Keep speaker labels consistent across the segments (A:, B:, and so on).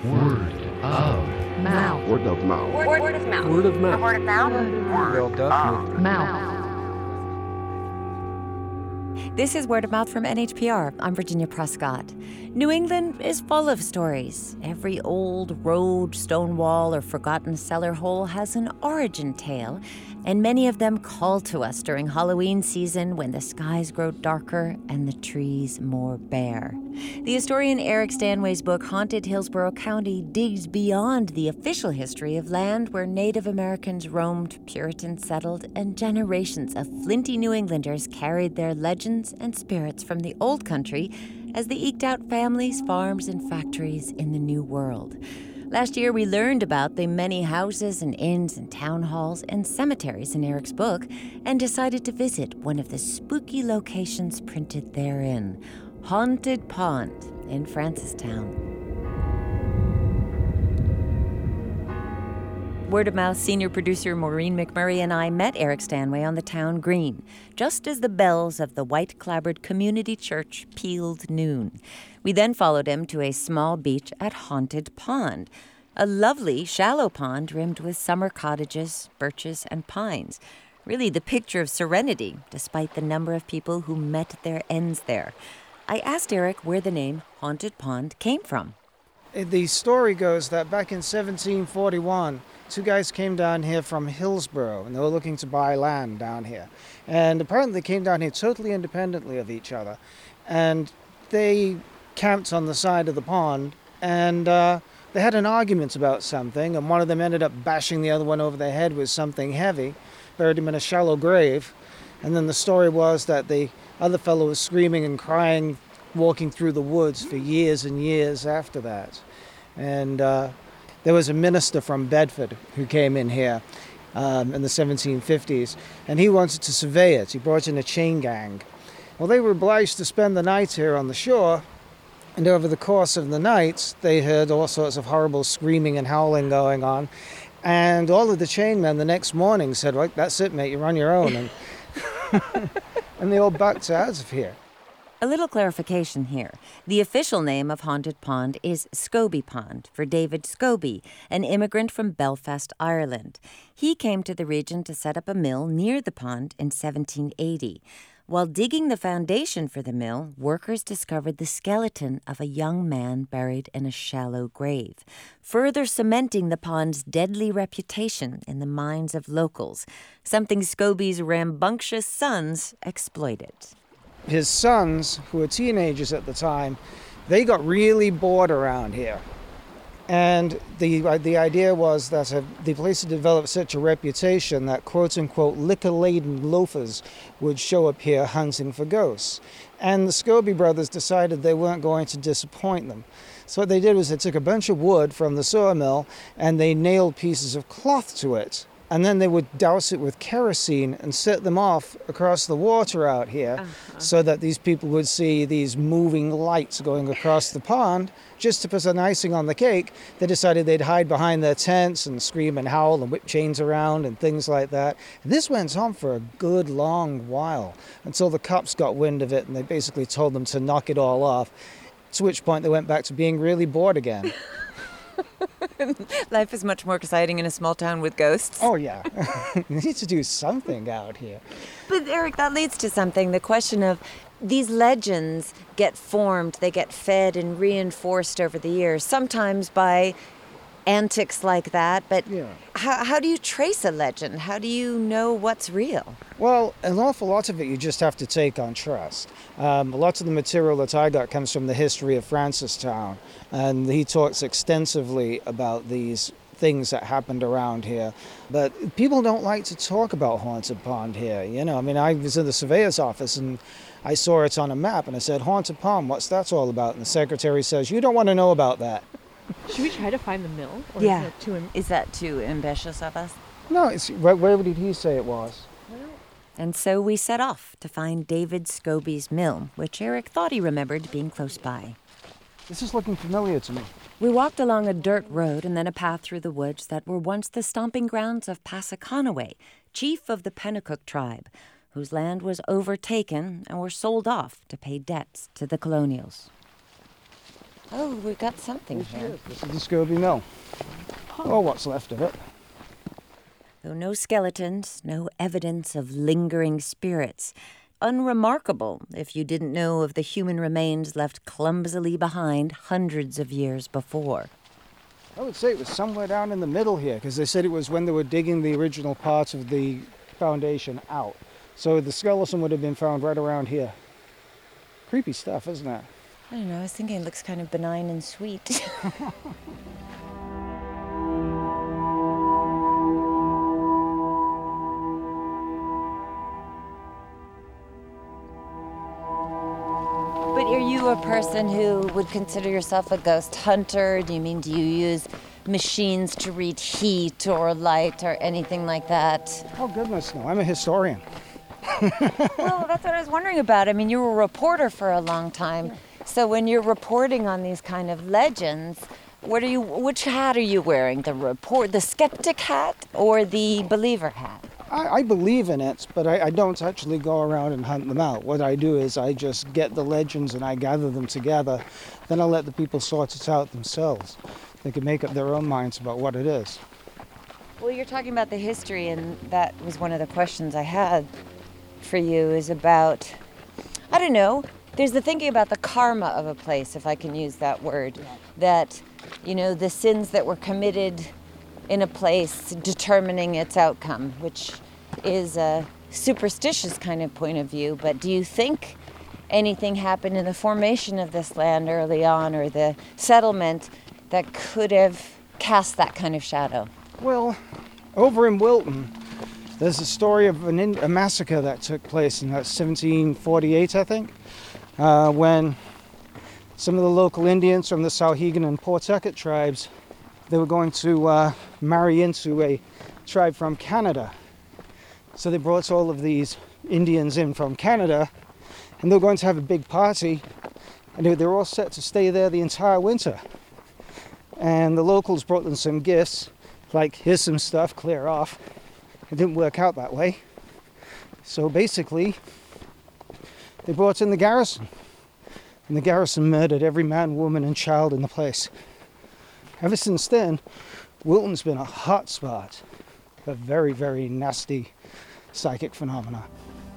A: Word of mouth.
B: Word of mouth.
C: Word of mouth.
A: Word of mouth.
C: Word of mouth.
A: Word of mouth.
D: This is Word of Mouth from NHPR. I'm Virginia Prescott. New England is full of stories. Every old road, stone wall, or forgotten cellar hole has an origin tale, and many of them call to us during Halloween season when the skies grow darker and the trees more bare. The historian Eric Stanway's book, Haunted Hillsborough County, digs beyond the official history of land where Native Americans roamed, Puritans settled, and generations of flinty New Englanders carried their legends and spirits from the old country as they eked out families, farms, and factories in the New World. Last year, we learned about the many houses and inns and town halls and cemeteries in Eric's book and decided to visit one of the spooky locations printed therein, Haunted Pond in Francistown. Word of Mouth senior producer Maureen McMurray and I met Eric Stanway on the town green, just as the bells of the white-clabbered community church pealed noon. We then followed him to a small beach at Haunted Pond, a lovely, shallow pond rimmed with summer cottages, birches, and pines. Really the picture of serenity, despite the number of people who met their ends there. I asked Eric where the name Haunted Pond came from.
E: The story goes that back in 1741, two guys came down here from Hillsborough, and they were looking to buy land down here. And apparently they came down here totally independently of each other. And they camped on the side of the pond, and they had an argument about something, and one of them ended up bashing the other one over the head with something heavy, buried him in a shallow grave. And then the story was that the other fellow was screaming and crying, walking through the woods for years and years after that. And there was a minister from Bedford who came in here in the 1750s, and he wanted to survey it. He brought in a chain gang. Well, they were obliged to spend the night here on the shore, and over the course of the night, they heard all sorts of horrible screaming and howling going on. And all of the chainmen the next morning said, "Right, that's it, mate, you're on your own." And, and they all backed out of here.
D: A little clarification here. The official name of Haunted Pond is Scobie Pond, for David Scobie, an immigrant from Belfast, Ireland. He came to the region to set up a mill near the pond in 1780. While digging the foundation for the mill, workers discovered the skeleton of a young man buried in a shallow grave, further cementing the pond's deadly reputation in the minds of locals, something Scobie's rambunctious sons exploited.
E: His sons, who were teenagers at the time, they got really bored around here. And the idea was that the place had developed such a reputation that quote-unquote liquor-laden loafers would show up here hunting for ghosts. And the Scobie brothers decided they weren't going to disappoint them. So what they did was they took a bunch of wood from the sawmill and they nailed pieces of cloth to it. And then they would douse it with kerosene and set them off across the water out here so that these people would see these moving lights going across the pond. Just to put some icing on the cake, they decided they'd hide behind their tents and scream and howl and whip chains around and things like that. And this went on for a good long while until the cops got wind of it and they basically told them to knock it all off, to which point they went back to being really bored again.
D: Life is much more exciting in a small town with ghosts.
E: Oh, yeah. You need to do something out here.
D: But, Eric, that leads to something. The question of these legends get formed, they get fed and reinforced over the years, sometimes by antics like that. But how do you trace a legend? How do you know what's real?
E: Well, an awful lot of it you just have to take on trust. A lot of the material that I got comes from the history of Francistown, and he talks extensively about these things that happened around here. But people don't like to talk about Haunted Pond here. You know, I mean, I was in the surveyor's office and I saw it on a map and I said, "Haunted Pond, what's that all about?" And the secretary says, "You don't want to know about that."
F: Should we try to find the mill? Or
D: Yeah.
F: Is
D: that too ambitious of us?
E: No, where did he say it was?
D: And so we set off to find David Scobie's mill, which Eric thought he remembered being close by.
E: This is looking familiar to me.
D: We walked along a dirt road and then a path through the woods that were once the stomping grounds of Passaconaway, chief of the Pennacook tribe, whose land was overtaken and were sold off to pay debts to the colonials. Oh, we've got something here.
E: This is the Scobie Mill. Or what's left of it.
D: Though no skeletons, no evidence of lingering spirits. Unremarkable if you didn't know of the human remains left clumsily behind hundreds of years before.
E: I would say it was somewhere down in the middle here, because they said it was when they were digging the original parts of the foundation out. So the skeleton would have been found right around here. Creepy stuff, isn't it?
D: I don't know, I was thinking it looks kind of benign and sweet. But are you a person who would consider yourself a ghost hunter? Do you use machines to read heat or light or anything like that?
E: Oh, goodness, no. I'm a historian.
D: Well, that's what I was wondering about. I mean, you were a reporter for a long time. So when you're reporting on these kind of legends, which hat are you wearing? The skeptic hat or the believer hat?
E: I believe in it, but I don't actually go around and hunt them out. What I do is I just get the legends and I gather them together. Then I let the people sort it out themselves. They can make up their own minds about what it is.
D: Well, you're talking about the history, and that was one of the questions I had for you, is about, I don't know, there's the thinking about the karma of a place, if I can use that word, that, the sins that were committed in a place determining its outcome, which is a superstitious kind of point of view. But do you think anything happened in the formation of this land early on, or the settlement, that could have cast that kind of shadow?
E: Well, over in Wilton, there's a story of a massacre that took place in 1748, I think, when some of the local Indians from the Souhegan and Pawtucket tribes, they were going to marry into a tribe from Canada. So they brought all of these Indians in from Canada, and they were going to have a big party, and they were all set to stay there the entire winter. And the locals brought them some gifts, like, here's some stuff, clear off. It didn't work out that way. So basically, they brought in the garrison. And the garrison murdered every man, woman, and child in the place. Ever since then, Wilton's been a hot spot for very, very nasty psychic phenomena.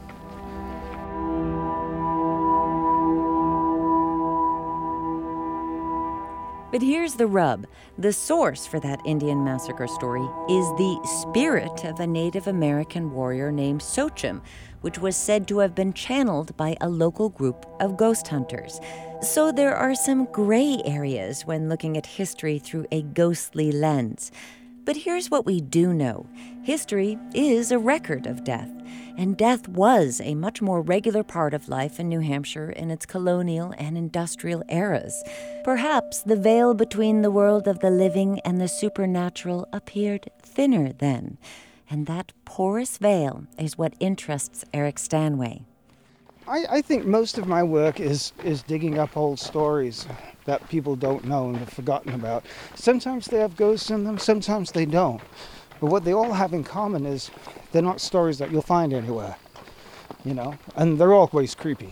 D: But here's the rub. The source for that Indian massacre story is the spirit of a Native American warrior named Sochem, which was said to have been channeled by a local group of ghost hunters. So there are some gray areas when looking at history through a ghostly lens. But here's what we do know. History is a record of death, and death was a much more regular part of life in New Hampshire in its colonial and industrial eras. Perhaps the veil between the world of the living and the supernatural appeared thinner then, and that porous veil is what interests Eric Stanway.
E: I think most of my work is digging up old stories that people don't know and have forgotten about. Sometimes they have ghosts in them, sometimes they don't. But what they all have in common is they're not stories that you'll find anywhere, and they're always creepy.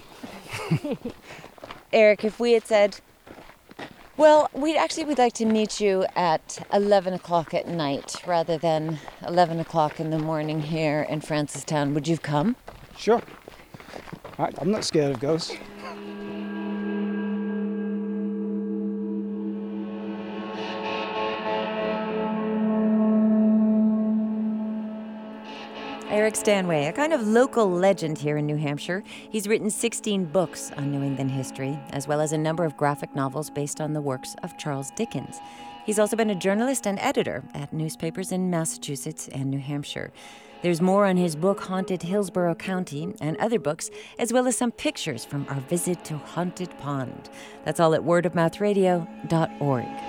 D: Eric, if we had said, well, we'd like to meet you at 11 o'clock at night rather than 11 o'clock in the morning here in Francistown, would you come?
E: Sure. I'm not scared of ghosts.
D: Eric Stanway, a kind of local legend here in New Hampshire. He's written 16 books on New England history, as well as a number of graphic novels based on the works of Charles Dickens. He's also been a journalist and editor at newspapers in Massachusetts and New Hampshire. There's more on his book, Haunted Hillsborough County, and other books, as well as some pictures from our visit to Haunted Pond. That's all at wordofmouthradio.org.